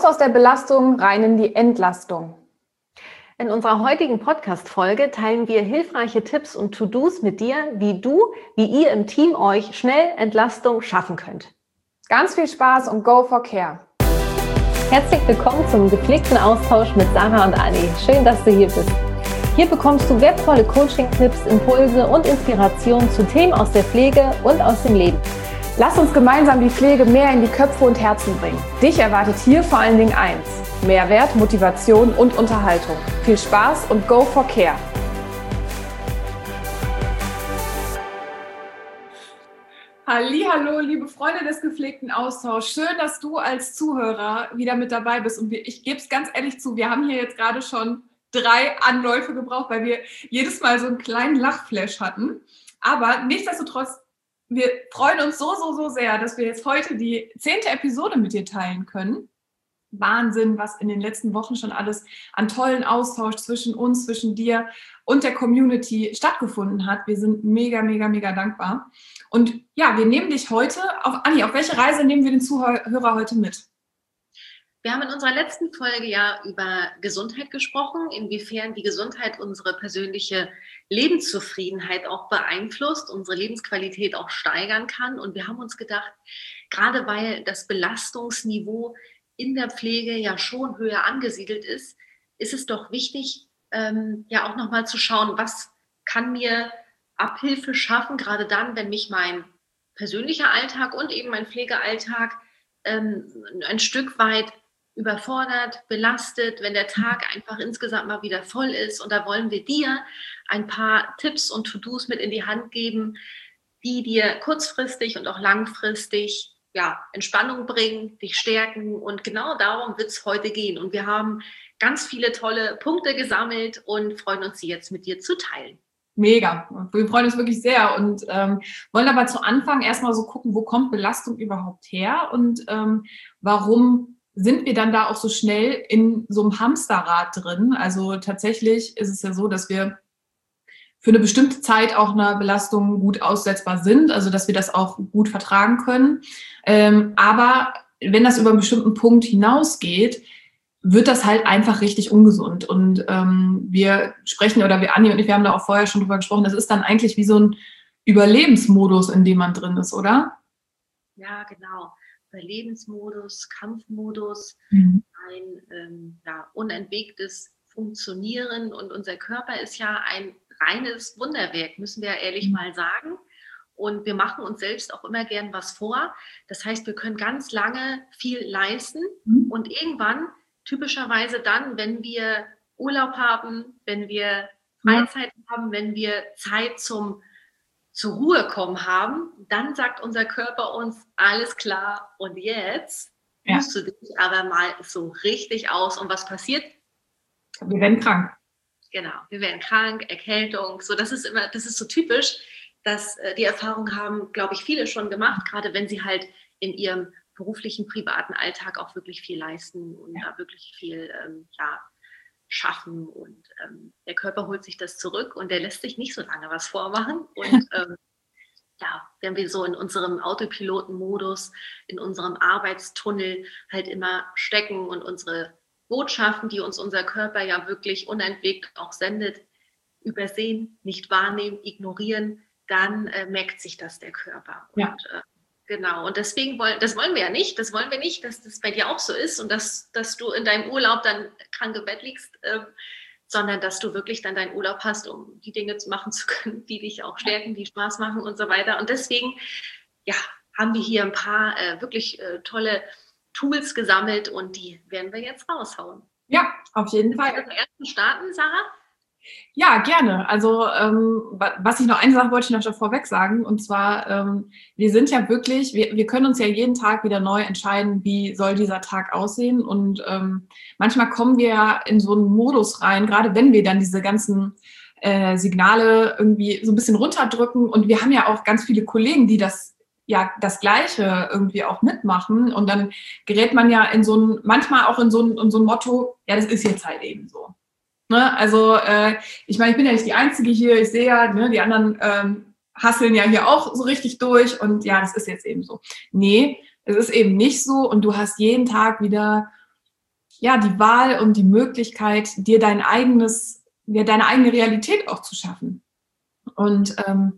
aus der Belastung rein in die Entlastung. In unserer heutigen Podcast-Folge teilen wir hilfreiche Tipps und To-Dos mit dir, wie ihr im Team euch schnell Entlastung schaffen könnt. Ganz viel Spaß und go for care. Herzlich willkommen zum gepflegten Austausch mit Sarah und Anni. Schön, dass du hier bist. Hier bekommst du wertvolle Coaching-Tipps, Impulse und Inspirationen zu Themen aus der Pflege und aus dem Leben. Lass uns gemeinsam die Pflege mehr in die Köpfe und Herzen bringen. Dich erwartet hier vor allen Dingen eins: Mehrwert, Motivation und Unterhaltung. Viel Spaß und go for care. Hallihallo, liebe Freunde des gepflegten Austauschs. Schön, dass du als Zuhörer wieder mit dabei bist. Und ich gebe es ganz ehrlich zu, wir haben hier jetzt gerade schon 3 Anläufe gebraucht, weil wir jedes Mal so einen kleinen Lachflash hatten. Aber nichtsdestotrotz, wir freuen uns so sehr, dass wir jetzt heute die 10. Episode mit dir teilen können. Wahnsinn, was in den letzten Wochen schon alles an tollen Austausch zwischen uns, zwischen dir und der Community stattgefunden hat. Wir sind mega dankbar. Und ja, wir nehmen dich heute Anni, auf welche Reise nehmen wir den Zuhörer heute mit? Wir haben in unserer letzten Folge ja über Gesundheit gesprochen, inwiefern die Gesundheit unsere persönliche Lebenszufriedenheit auch beeinflusst, unsere Lebensqualität auch steigern kann. Und wir haben uns gedacht, gerade weil das Belastungsniveau in der Pflege ja schon höher angesiedelt ist, ist es doch wichtig, ja auch nochmal zu schauen, was kann mir Abhilfe schaffen, gerade dann, wenn mich mein persönlicher Alltag und eben mein Pflegealltag ein Stück weit überfordert, belastet, wenn der Tag einfach insgesamt mal wieder voll ist. Und da wollen wir dir ein paar Tipps und To-Dos mit in die Hand geben, die dir kurzfristig und auch langfristig Entspannung bringen, dich stärken. Und genau darum wird es heute gehen. Und wir haben ganz viele tolle Punkte gesammelt und freuen uns, sie jetzt mit dir zu teilen. Mega. Wir freuen uns wirklich sehr und wollen aber zu Anfang erstmal so gucken, wo kommt Belastung überhaupt her und warum sind wir dann da auch so schnell in so einem Hamsterrad drin. Also tatsächlich ist es ja so, dass wir für eine bestimmte Zeit auch einer Belastung gut aussetzbar sind, also dass wir das auch gut vertragen können. Aber wenn das über einen bestimmten Punkt hinausgeht, wird das halt einfach richtig ungesund. Und wir sprechen, Anni und ich, wir haben da auch vorher schon drüber gesprochen, das ist dann eigentlich wie so ein Überlebensmodus, in dem man drin ist, oder? Ja, genau. Überlebensmodus, Kampfmodus, ein unentwegtes Funktionieren. Und unser Körper ist ja ein reines Wunderwerk, müssen wir ehrlich mal sagen. Und wir machen uns selbst auch immer gern was vor. Das heißt, wir können ganz lange viel leisten und irgendwann, typischerweise dann, wenn wir Urlaub haben, wenn wir Freizeit haben, wenn wir Zeit zur Ruhe kommen haben, dann sagt unser Körper uns, alles klar, und jetzt ruhst du dich aber mal so richtig aus. Und was passiert? Wir werden krank. Genau, wir werden krank, Erkältung. So, das ist so typisch, dass die Erfahrung haben, glaube ich, viele schon gemacht, gerade wenn sie halt in ihrem beruflichen, privaten Alltag auch wirklich viel leisten und da wirklich viel schaffen. Und der Körper holt sich das zurück und der lässt sich nicht so lange was vormachen. Und wenn wir so in unserem Autopilotenmodus, in unserem Arbeitstunnel halt immer stecken und unsere Botschaften, die uns unser Körper ja wirklich unentwegt auch sendet, übersehen, nicht wahrnehmen, ignorieren, dann merkt sich das der Körper. Ja. Und genau, und deswegen das wollen wir ja nicht, dass das bei dir auch so ist und dass du in deinem Urlaub dann krank im Bett liegst, sondern dass du wirklich dann deinen Urlaub hast, um die Dinge machen zu können, die dich auch stärken, die Spaß machen und so weiter. Und deswegen haben wir hier ein paar wirklich tolle Tools gesammelt und die werden wir jetzt raushauen. Ja, auf jeden Fall. Willst du mit ersten starten, Sarah? Ja, gerne. Also eine Sache wollte ich noch vorweg sagen, und zwar, wir sind ja wirklich, wir können uns ja jeden Tag wieder neu entscheiden, wie soll dieser Tag aussehen, und manchmal kommen wir ja in so einen Modus rein, gerade wenn wir dann diese ganzen Signale irgendwie so ein bisschen runterdrücken, und wir haben ja auch ganz viele Kollegen, die das Gleiche irgendwie auch mitmachen, und dann gerät man ja manchmal auch in so ein Motto, ja, das ist jetzt halt eben so. Ne? Also ich meine, ich bin ja nicht die Einzige hier, ich sehe ja, die anderen hasseln ja hier auch so richtig durch, und ja, das ist jetzt eben so. Nee, es ist eben nicht so, und du hast jeden Tag wieder ja, die Wahl und die Möglichkeit, dir deine eigene Realität auch zu schaffen. Und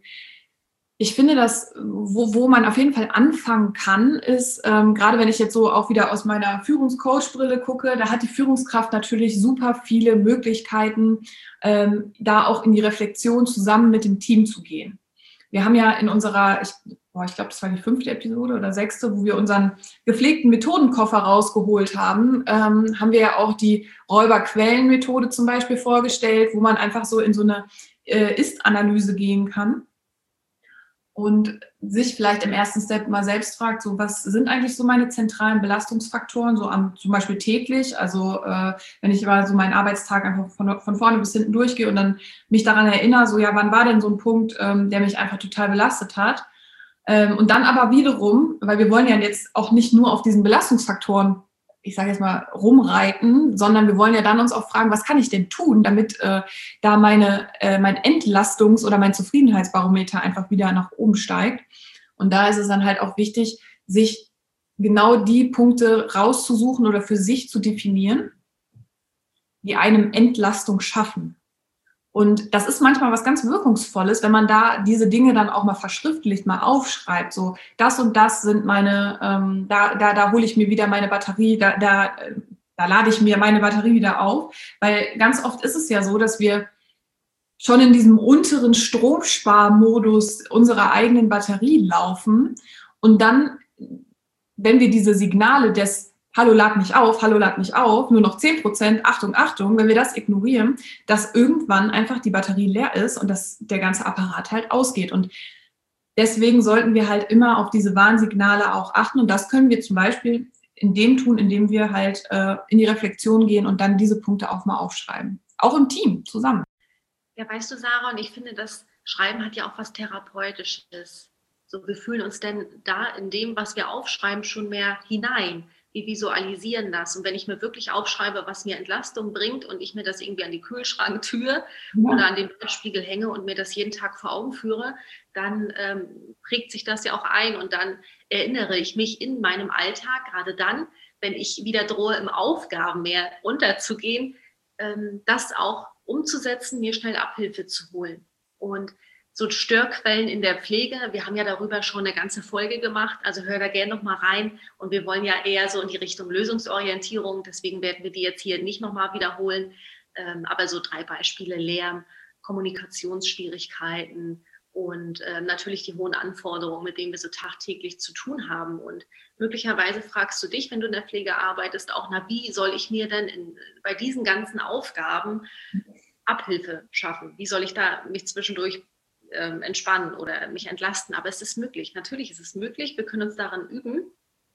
ich finde, dass wo man auf jeden Fall anfangen kann, ist, gerade wenn ich jetzt so auch wieder aus meiner Führungscoach-Brille gucke, da hat die Führungskraft natürlich super viele Möglichkeiten, da auch in die Reflexion zusammen mit dem Team zu gehen. Wir haben ja in unserer, ich glaube, das war die 5. Episode oder 6., wo wir unseren gepflegten Methodenkoffer rausgeholt haben, haben wir ja auch die Räuberquellen-Methode zum Beispiel vorgestellt, wo man einfach so in so eine Ist-Analyse gehen kann und sich vielleicht im ersten Step mal selbst fragt, so was sind eigentlich so meine zentralen Belastungsfaktoren, so zum Beispiel täglich, also wenn ich mal so meinen Arbeitstag einfach von vorne bis hinten durchgehe und dann mich daran erinnere, so ja, wann war denn so ein Punkt, der mich einfach total belastet hat, und dann aber wiederum, weil wir wollen ja jetzt auch nicht nur auf diesen Belastungsfaktoren, ich sage jetzt mal, rumreiten, sondern wir wollen ja dann uns auch fragen, was kann ich denn tun, damit da mein Entlastungs- oder mein Zufriedenheitsbarometer einfach wieder nach oben steigt. Und da ist es dann halt auch wichtig, sich genau die Punkte rauszusuchen oder für sich zu definieren, die einem Entlastung schaffen. Und das ist manchmal was ganz Wirkungsvolles, wenn man da diese Dinge dann auch mal verschriftlicht, mal aufschreibt. So, das und das sind meine, da hole ich mir wieder meine Batterie, da lade ich mir meine Batterie wieder auf. Weil ganz oft ist es ja so, dass wir schon in diesem unteren Stromsparmodus unserer eigenen Batterie laufen. Und dann, wenn wir diese Signale des Hallo, lad mich auf, nur noch 10%, Achtung, Achtung, wenn wir das ignorieren, dass irgendwann einfach die Batterie leer ist und dass der ganze Apparat halt ausgeht. Und deswegen sollten wir halt immer auf diese Warnsignale auch achten. Und das können wir zum Beispiel indem wir halt in die Reflexion gehen und dann diese Punkte auch mal aufschreiben. Auch im Team zusammen. Ja, weißt du, Sarah, und ich finde, das Schreiben hat ja auch was Therapeutisches. So, wir fühlen uns denn da in dem, was wir aufschreiben, schon mehr hinein. Wir visualisieren das. Und wenn ich mir wirklich aufschreibe, was mir Entlastung bringt und ich mir das irgendwie an die Kühlschranktür oder an den Spiegel hänge und mir das jeden Tag vor Augen führe, dann prägt sich das ja auch ein und dann erinnere ich mich in meinem Alltag, gerade dann, wenn ich wieder drohe, im Aufgabenmeer unterzugehen, das auch umzusetzen, mir schnell Abhilfe zu holen. Und so Störquellen in der Pflege, wir haben ja darüber schon eine ganze Folge gemacht, also hör da gerne nochmal rein und wir wollen ja eher so in die Richtung Lösungsorientierung, deswegen werden wir die jetzt hier nicht nochmal wiederholen, aber so 3 Beispiele: Lärm, Kommunikationsschwierigkeiten und natürlich die hohen Anforderungen, mit denen wir so tagtäglich zu tun haben. Und möglicherweise fragst du dich, wenn du in der Pflege arbeitest, auch, wie soll ich mir denn bei diesen ganzen Aufgaben Abhilfe schaffen? Wie soll ich da mich zwischendurch entspannen oder mich entlasten? Aber es ist möglich. Natürlich ist es möglich. Wir können uns daran üben.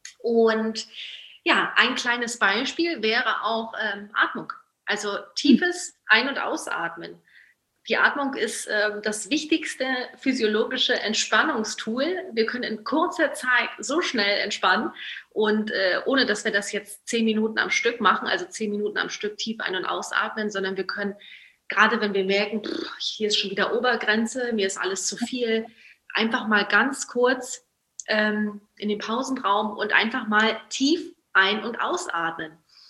Und ja, ein kleines Beispiel wäre auch Atmung. Also tiefes Ein- und Ausatmen. Die Atmung ist das wichtigste physiologische Entspannungstool. Wir können in kurzer Zeit so schnell entspannen und ohne, dass wir das jetzt 10 Minuten am Stück machen, also 10 Minuten am Stück tief ein- und ausatmen, sondern wir können, gerade wenn wir merken, hier ist schon wieder Obergrenze, mir ist alles zu viel, einfach mal ganz kurz in den Pausenraum und einfach mal tief ein- und ausatmen.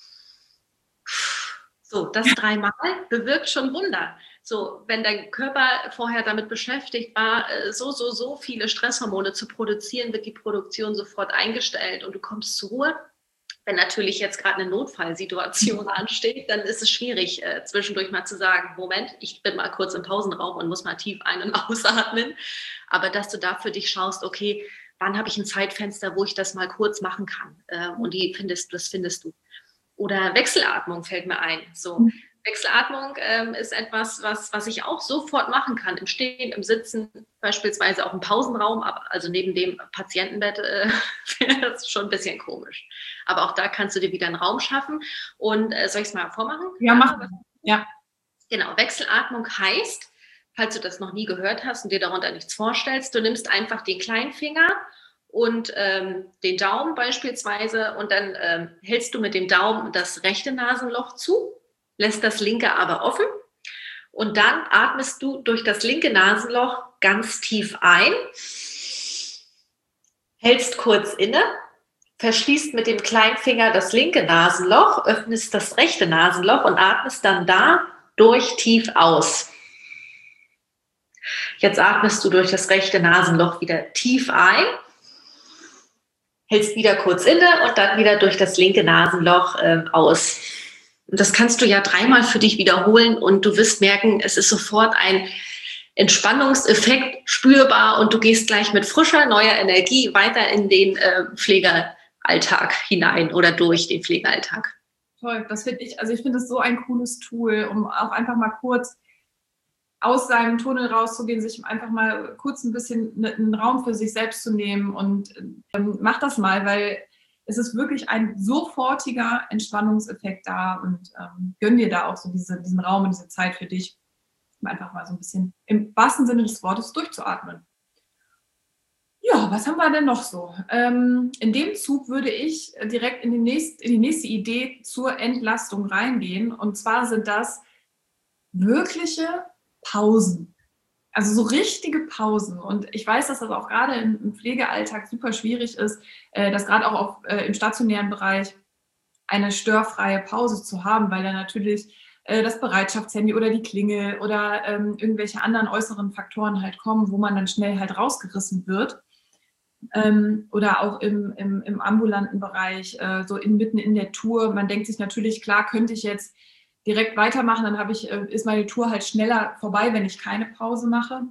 So, das 3-mal bewirkt schon Wunder. So, wenn dein Körper vorher damit beschäftigt war, so viele Stresshormone zu produzieren, wird die Produktion sofort eingestellt und du kommst zur Ruhe. Wenn natürlich jetzt gerade eine Notfallsituation ansteht, dann ist es schwierig, zwischendurch mal zu sagen, Moment, ich bin mal kurz im Pausenraum und muss mal tief ein- und ausatmen. Aber dass du da für dich schaust, okay, wann habe ich ein Zeitfenster, wo ich das mal kurz machen kann? Und das findest du. Oder Wechselatmung fällt mir ein. So, Wechselatmung ist etwas, was ich auch sofort machen kann. Im Stehen, im Sitzen, beispielsweise auch im Pausenraum, also neben dem Patientenbett wäre das schon ein bisschen komisch. Aber auch da kannst du dir wieder einen Raum schaffen. Und soll ich es mal vormachen? Ja, mach. Ja. Genau, Wechselatmung heißt, falls du das noch nie gehört hast und dir darunter nichts vorstellst, du nimmst einfach den Kleinfinger und den Daumen beispielsweise und dann hältst du mit dem Daumen das rechte Nasenloch zu, lässt das linke aber offen und dann atmest du durch das linke Nasenloch ganz tief ein, hältst kurz inne verschließt mit dem Kleinfinger das linke Nasenloch, öffnest das rechte Nasenloch und atmest dann da durch tief aus. Jetzt atmest du durch das rechte Nasenloch wieder tief ein, hältst wieder kurz inne und dann wieder durch das linke Nasenloch aus. Und das kannst du ja 3-mal für dich wiederholen und du wirst merken, es ist sofort ein Entspannungseffekt spürbar und du gehst gleich mit frischer, neuer Energie weiter in den Pflegealltag hinein oder durch den Pflegealltag. Toll, das finde ich, also ich finde es so ein cooles Tool, um auch einfach mal kurz aus seinem Tunnel rauszugehen, sich einfach mal kurz ein bisschen einen Raum für sich selbst zu nehmen und mach das mal, weil es ist wirklich ein sofortiger Entspannungseffekt da und gönn dir da auch so diesen Raum und diese Zeit für dich, um einfach mal so ein bisschen im wahrsten Sinne des Wortes durchzuatmen. Ja, was haben wir denn noch so? In dem Zug würde ich direkt in die nächste Idee zur Entlastung reingehen. Und zwar sind das wirkliche Pausen. Also so richtige Pausen. Und ich weiß, dass das auch gerade im Pflegealltag super schwierig ist, dass gerade auch im stationären Bereich eine störfreie Pause zu haben, weil da natürlich das Bereitschaftshandy oder die Klingel oder irgendwelche anderen äußeren Faktoren halt kommen, wo man dann schnell halt rausgerissen wird. Oder auch im ambulanten Bereich, so mitten in der Tour. Man denkt sich natürlich, klar, könnte ich jetzt direkt weitermachen, dann ist meine Tour halt schneller vorbei, wenn ich keine Pause mache.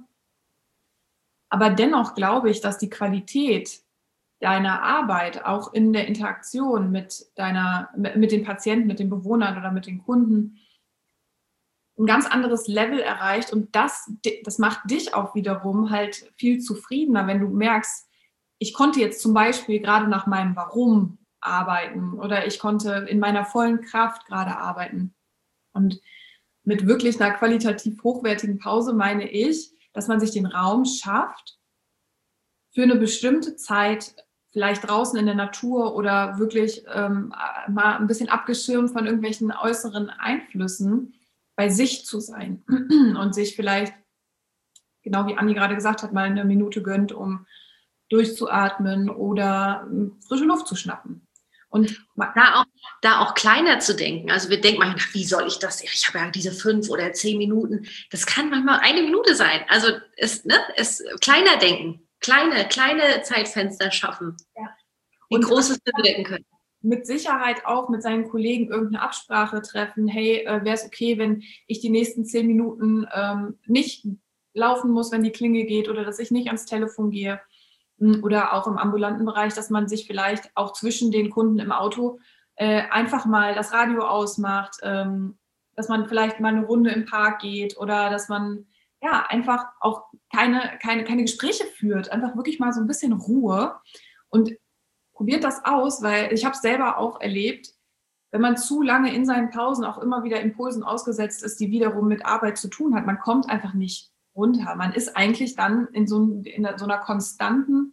Aber dennoch glaube ich, dass die Qualität deiner Arbeit auch in der Interaktion mit den Patienten, mit den Bewohnern oder mit den Kunden ein ganz anderes Level erreicht. Und das macht dich auch wiederum halt viel zufriedener, wenn du merkst, ich konnte jetzt zum Beispiel gerade nach meinem Warum arbeiten oder ich konnte in meiner vollen Kraft gerade arbeiten. Und mit wirklich einer qualitativ hochwertigen Pause meine ich, dass man sich den Raum schafft, für eine bestimmte Zeit, vielleicht draußen in der Natur oder wirklich mal ein bisschen abgeschirmt von irgendwelchen äußeren Einflüssen, bei sich zu sein und sich vielleicht, genau wie Anni gerade gesagt hat, mal eine Minute gönnt, um durchzuatmen oder frische Luft zu schnappen. Und da auch kleiner zu denken. Also wir denken manchmal, wie soll ich das? Ich habe ja diese 5 oder 10 Minuten. Das kann manchmal 1 Minute sein. Also es kleiner denken, kleine Zeitfenster schaffen, die Großes bewirken können. Mit Sicherheit auch mit seinen Kollegen irgendeine Absprache treffen. Hey, wäre es okay, wenn ich die nächsten 10 Minuten nicht laufen muss, wenn die Klingel geht oder dass ich nicht ans Telefon gehe? Oder auch im ambulanten Bereich, dass man sich vielleicht auch zwischen den Kunden im Auto einfach mal das Radio ausmacht, dass man vielleicht mal eine Runde im Park geht oder dass man ja einfach auch keine Gespräche führt, einfach wirklich mal so ein bisschen Ruhe und probiert das aus, weil ich habe es selber auch erlebt, wenn man zu lange in seinen Pausen auch immer wieder Impulsen ausgesetzt ist, die wiederum mit Arbeit zu tun hat, man kommt einfach nicht runter. Man ist eigentlich dann in so einer konstanten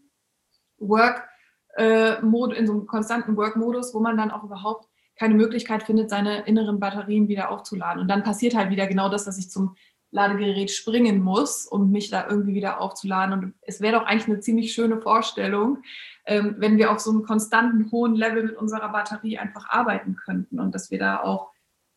Work-Modus, wo man dann auch überhaupt keine Möglichkeit findet, seine inneren Batterien wieder aufzuladen. Und dann passiert halt wieder genau das, dass ich zum Ladegerät springen muss, um mich da irgendwie wieder aufzuladen. Und es wäre doch eigentlich eine ziemlich schöne Vorstellung, wenn wir auf so einem konstanten hohen Level mit unserer Batterie einfach arbeiten könnten und dass wir da auch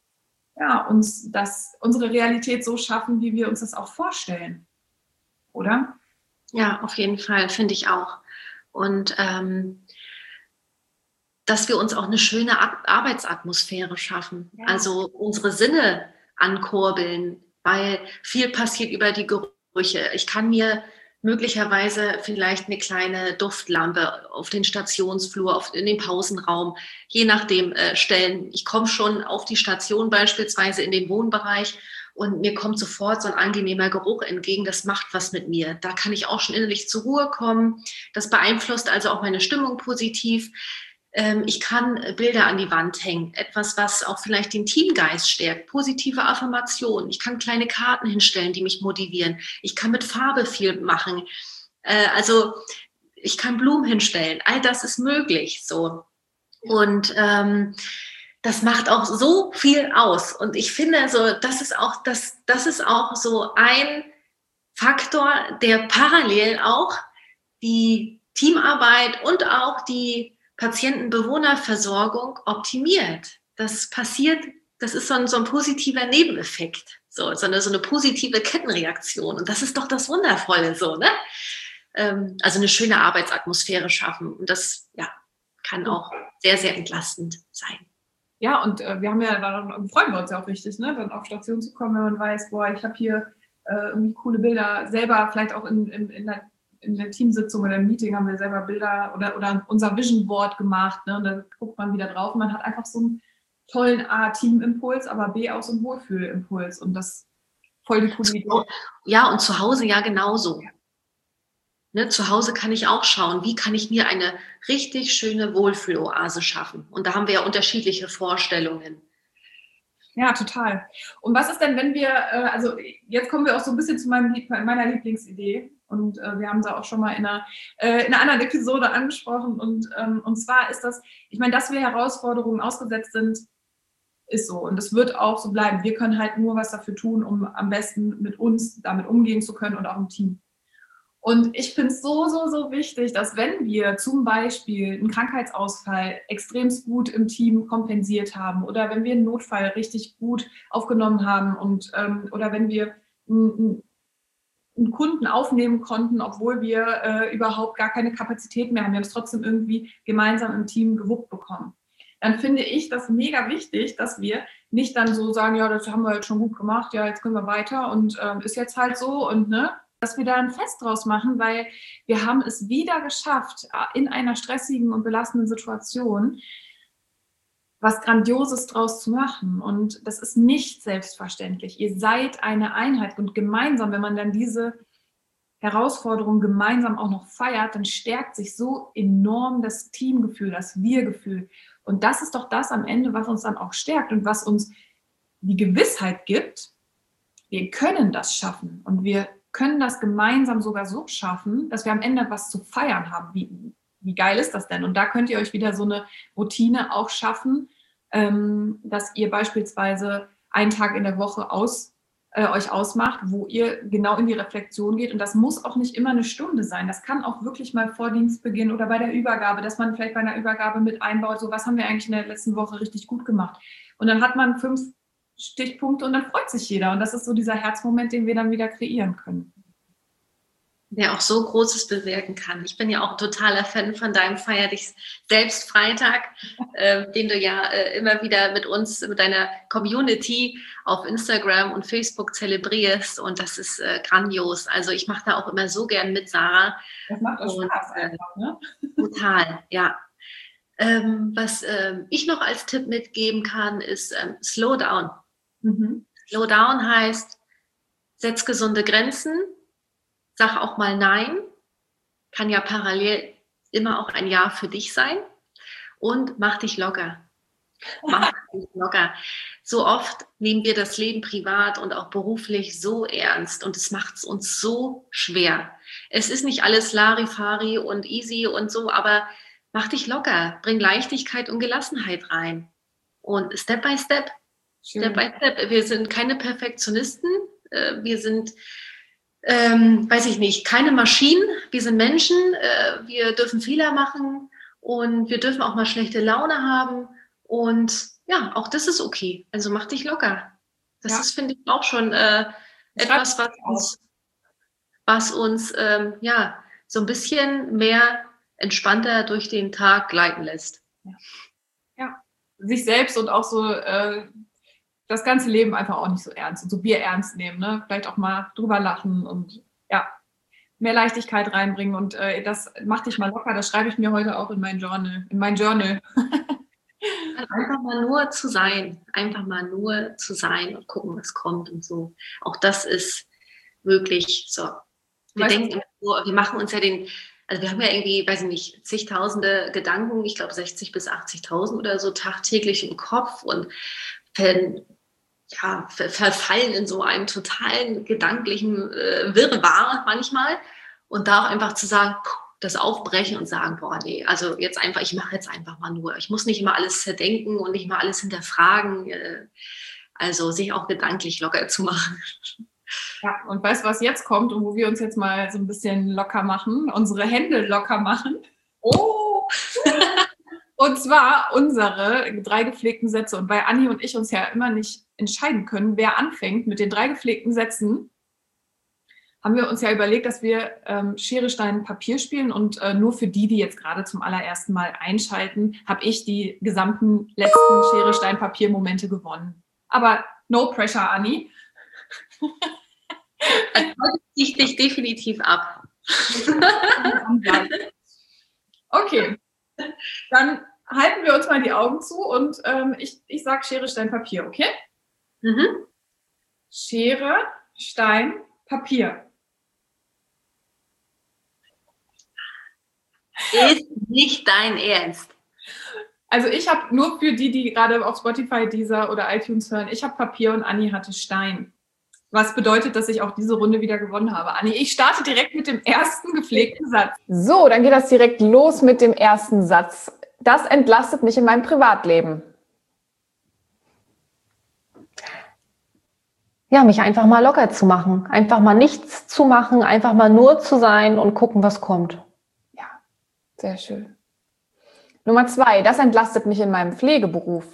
unsere Realität so schaffen, wie wir uns das auch vorstellen. Oder? Ja, auf jeden Fall, finde ich auch. Und dass wir uns auch eine schöne Arbeitsatmosphäre schaffen. Ja. Also unsere Sinne ankurbeln, weil viel passiert über die Gerüche. Ich kann mir möglicherweise vielleicht eine kleine Duftlampe auf den Stationsflur, in den Pausenraum, je nachdem stellen. Ich komme schon auf die Station beispielsweise in den Wohnbereich und mir kommt sofort so ein angenehmer Geruch entgegen. Das macht was mit mir. Da kann ich auch schon innerlich zur Ruhe kommen. Das beeinflusst also auch meine Stimmung positiv. Ich kann Bilder an die Wand hängen, etwas, was auch vielleicht den Teamgeist stärkt, positive Affirmationen. Ich kann kleine Karten hinstellen, die mich motivieren. Ich kann mit Farbe viel machen. Also ich kann Blumen hinstellen. All das ist möglich. So. Und das macht auch so viel aus. Und ich finde, so, das ist auch so ein Faktor, der parallel auch die Teamarbeit und auch die Patienten-Bewohner-Versorgung optimiert. Das passiert, das ist so ein positiver Nebeneffekt, so eine positive Kettenreaktion. Und das ist doch das Wundervolle so, ne? Also eine schöne Arbeitsatmosphäre schaffen. Und das kann auch sehr, sehr entlastend sein. Ja, und wir haben ja, dann freuen wir uns ja auch richtig, ne, dann auf Station zu kommen, wenn man weiß, boah, ich habe hier irgendwie coole Bilder, selber vielleicht auch in der Teamsitzung oder im Meeting haben wir selber Bilder oder unser Vision Board gemacht, ne, und dann guckt man wieder drauf und man hat einfach so einen tollen Teamimpuls, aber B auch so einen Wohlfühlimpuls und das voll die coole Idee. Ja, und zu Hause ja genauso. Ne, zu Hause kann ich auch schauen, wie kann ich mir eine richtig schöne Wohlfühloase schaffen. Und da haben wir ja unterschiedliche Vorstellungen. Ja, total. Und was ist denn, wenn wir, also jetzt kommen wir auch so ein bisschen zu meiner Lieblingsidee. Und wir haben sie auch schon mal in einer anderen Episode angesprochen. Und zwar ist das, ich meine, dass wir Herausforderungen ausgesetzt sind, ist so. Und es wird auch so bleiben. Wir können halt nur was dafür tun, um am besten mit uns damit umgehen zu können und auch im Team. Und ich finde es so, so, so wichtig, dass wenn wir zum Beispiel einen Krankheitsausfall extremst gut im Team kompensiert haben oder wenn wir einen Notfall richtig gut aufgenommen haben oder wenn wir einen Kunden aufnehmen konnten, obwohl wir überhaupt gar keine Kapazität mehr haben, wir haben es trotzdem irgendwie gemeinsam im Team gewuppt bekommen. Dann finde ich das mega wichtig, dass wir nicht dann so sagen, ja, das haben wir jetzt schon gut gemacht, ja, jetzt können wir weiter und ist jetzt halt so und ne, dass wir da ein Fest draus machen, weil wir haben es wieder geschafft, in einer stressigen und belastenden Situation was Grandioses draus zu machen. Und das ist nicht selbstverständlich. Ihr seid eine Einheit und gemeinsam, wenn man dann diese Herausforderung gemeinsam auch noch feiert, dann stärkt sich so enorm das Teamgefühl, das Wir-Gefühl. Und das ist doch das am Ende, was uns dann auch stärkt und was uns die Gewissheit gibt, wir können das schaffen und wir können das gemeinsam sogar so schaffen, dass wir am Ende was zu feiern haben. Wie geil ist das denn? Und da könnt ihr euch wieder so eine Routine auch schaffen, dass ihr beispielsweise einen Tag in der Woche euch ausmacht, wo ihr genau in die Reflexion geht. Und das muss auch nicht immer eine Stunde sein. Das kann auch wirklich mal vor Dienstbeginn oder bei der Übergabe, dass man vielleicht bei einer Übergabe mit einbaut, so was haben wir eigentlich in der letzten Woche richtig gut gemacht. Und dann hat man 5 Stichpunkte und dann freut sich jeder. Und das ist so dieser Herzmoment, den wir dann wieder kreieren können. Der auch so Großes bewirken kann. Ich bin ja auch ein totaler Fan von deinem Feier dich selbst Freitag, den du ja immer wieder mit uns, mit deiner Community auf Instagram und Facebook zelebrierst und das ist grandios. Also ich mache da auch immer so gern mit, Sarah. Das macht auch Spaß einfach, ne? Total, ja. Was ich noch als Tipp mitgeben kann, ist Slow Down. Mhm. Slow Down heißt, setz gesunde Grenzen, sag auch mal Nein, kann ja parallel immer auch ein Ja für dich sein und mach dich locker. Mach dich locker. So oft nehmen wir das Leben privat und auch beruflich so ernst und es macht es uns so schwer. Es ist nicht alles Larifari und easy und so, aber mach dich locker, bring Leichtigkeit und Gelassenheit rein. Und Step by Step, Step by Step. Wir sind keine Perfektionisten, wir sind, weiß ich nicht, keine Maschinen, wir sind Menschen, wir dürfen Fehler machen und wir dürfen auch mal schlechte Laune haben und ja, auch das ist okay. Also mach dich locker. Das ist, finde ich, auch schon etwas, was uns so ein bisschen mehr entspannter durch den Tag gleiten lässt. Ja, sich selbst und auch so das ganze Leben einfach auch nicht so ernst und so Bier ernst nehmen, ne? Vielleicht auch mal drüber lachen und ja, mehr Leichtigkeit reinbringen und das macht dich mal locker, das schreibe ich mir heute auch in mein Journal. Einfach mal nur zu sein und gucken, was kommt und so. Auch das ist möglich. So. Wir denken, wir machen uns ja also wir haben ja irgendwie, weiß ich nicht, zigtausende Gedanken, ich glaube 60.000 bis 80.000 oder so tagtäglich im Kopf und verfallen in so einem totalen gedanklichen Wirrwarr manchmal und da auch einfach zu sagen, das aufbrechen und sagen, boah, nee, also jetzt einfach, ich mache jetzt einfach mal nur. Ich muss nicht immer alles zerdenken und nicht mal alles hinterfragen, also sich auch gedanklich locker zu machen. Ja, und weißt du, was jetzt kommt und wo wir uns jetzt mal so ein bisschen locker machen, unsere Hände locker machen? Oh! Und zwar unsere 3 gepflegten Sätze. Und weil Anni und ich uns ja immer nicht entscheiden können, wer anfängt mit den 3 gepflegten Sätzen, haben wir uns ja überlegt, dass wir Schere, Stein, Papier spielen. Und nur für die jetzt gerade zum allerersten Mal einschalten, habe ich die gesamten letzten Schere, Stein, Papier-Momente gewonnen. Aber no pressure, Anni. Also ich dich definitiv ab. Okay, dann halten wir uns mal die Augen zu und ich sage Schere, Stein, Papier, okay? Mhm. Schere, Stein, Papier. Ist nicht dein Ernst. Also ich habe nur für die gerade auf Spotify, Deezer oder iTunes hören, ich habe Papier und Anni hatte Stein. Was bedeutet, dass ich auch diese Runde wieder gewonnen habe. Anni, ich starte direkt mit dem ersten gepflegten Satz. So, dann geht das direkt los mit dem ersten Satz. Das entlastet mich in meinem Privatleben. Ja, mich einfach mal locker zu machen. Einfach mal nichts zu machen, einfach mal nur zu sein und gucken, was kommt. Ja, sehr schön. Nummer 2, das entlastet mich in meinem Pflegeberuf.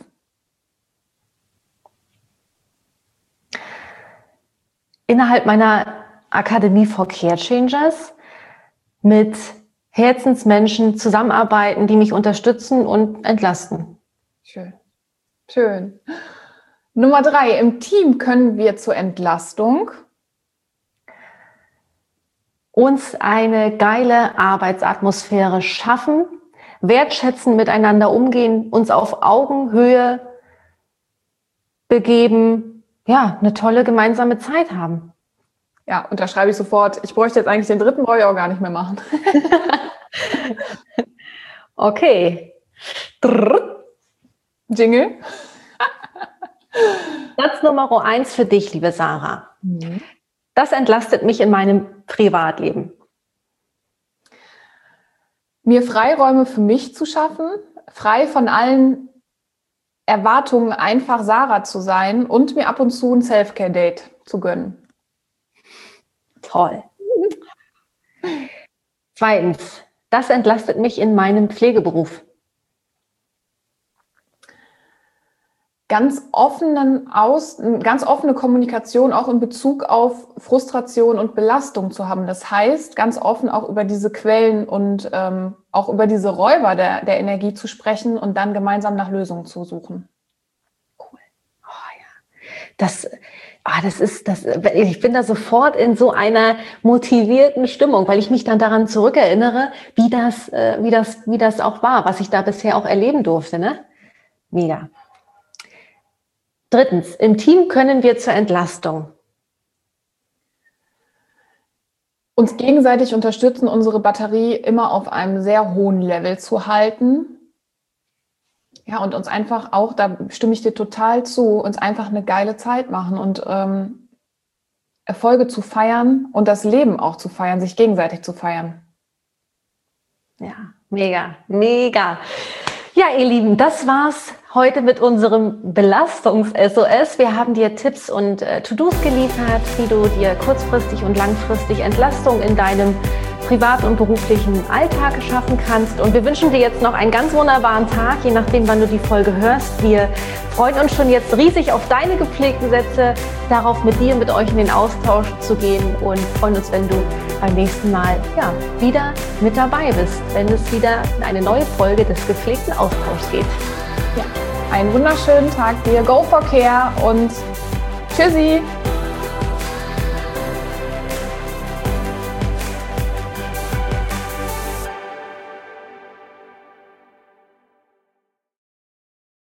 Innerhalb meiner Akademie for Care Changers mit Herzensmenschen zusammenarbeiten, die mich unterstützen und entlasten. Schön. Schön. Nummer 3, im Team können wir zur Entlastung uns eine geile Arbeitsatmosphäre schaffen, wertschätzen, miteinander umgehen, uns auf Augenhöhe begeben, ja, eine tolle gemeinsame Zeit haben. Ja, unterschreibe ich sofort. Ich bräuchte jetzt eigentlich den 3., brauche ich auch gar nicht mehr machen. Okay. Jingle. Satz Nummer 1 für dich, liebe Sarah. Das entlastet mich in meinem Privatleben. Mir Freiräume für mich zu schaffen, frei von allen Erwartungen, einfach Sarah zu sein und mir ab und zu ein Self-Care-Date zu gönnen. Toll. 2, das entlastet mich in meinem Pflegeberuf. Ganz offene Kommunikation auch in Bezug auf Frustration und Belastung zu haben. Das heißt, ganz offen auch über diese Quellen und auch über diese Räuber der Energie zu sprechen und dann gemeinsam nach Lösungen zu suchen. Cool. Oh ja. Ich bin da sofort in so einer motivierten Stimmung, weil ich mich dann daran zurückerinnere, wie das auch war, was ich da bisher auch erleben durfte, ne? Mega. 3, im Team können wir zur Entlastung uns gegenseitig unterstützen, unsere Batterie immer auf einem sehr hohen Level zu halten. Ja, und uns einfach auch, da stimme ich dir total zu, uns einfach eine geile Zeit machen und Erfolge zu feiern und das Leben auch zu feiern, sich gegenseitig zu feiern. Ja, mega, mega. Ja, ihr Lieben, das war's heute mit unserem Belastungs-SOS. Wir haben dir Tipps und To-Dos geliefert, wie du dir kurzfristig und langfristig Entlastung in deinem privaten und beruflichen Alltag schaffen kannst. Und wir wünschen dir jetzt noch einen ganz wunderbaren Tag, je nachdem, wann du die Folge hörst. Wir freuen uns schon jetzt riesig auf deine gepflegten Sätze, darauf mit dir, mit euch in den Austausch zu gehen und freuen uns, wenn du beim nächsten Mal wieder mit dabei bist, wenn es wieder in eine neue Folge des gepflegten Austauschs geht. Ja, einen wunderschönen Tag dir, Go for Care und tschüssi!